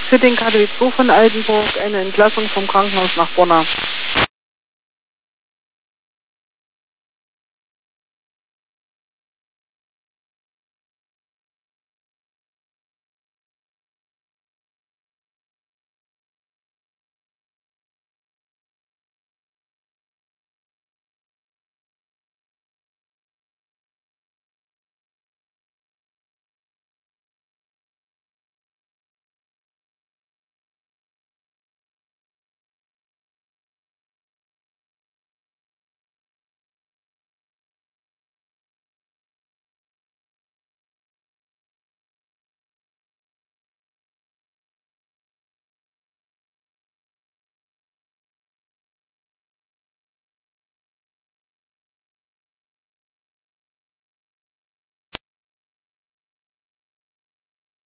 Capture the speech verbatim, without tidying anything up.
für den K D W zwei von Altenburg eine Entlassung vom Krankenhaus nach Bonn.